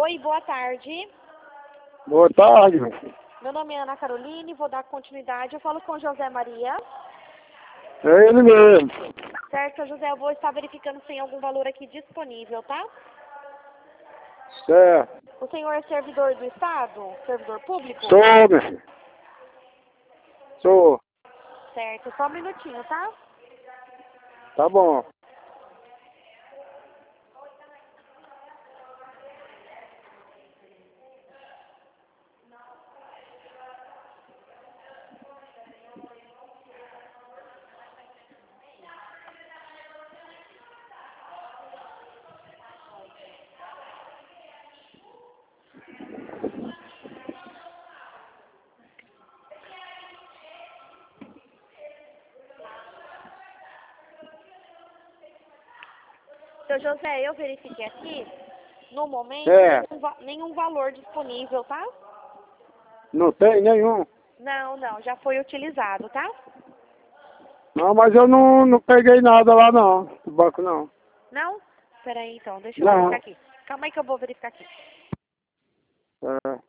Oi, boa tarde. Boa tarde, meu filho. Meu nome é Ana Caroline, vou dar continuidade. Eu falo com José Maria. É ele mesmo. Certo, José, eu vou estar verificando se tem algum valor aqui disponível, tá? Certo. O senhor é servidor do Estado? Servidor público? Sou, meu filho. Sou. Certo, só um minutinho, tá? Tá bom. Seu José, eu verifiquei aqui. No momento, É. nenhum valor disponível, tá? Não tem nenhum. Não, já foi utilizado, tá? Não, mas eu não peguei nada lá não. Do banco não. Não? Peraí então, deixa eu Não. verificar aqui. Calma aí que eu vou verificar aqui. É.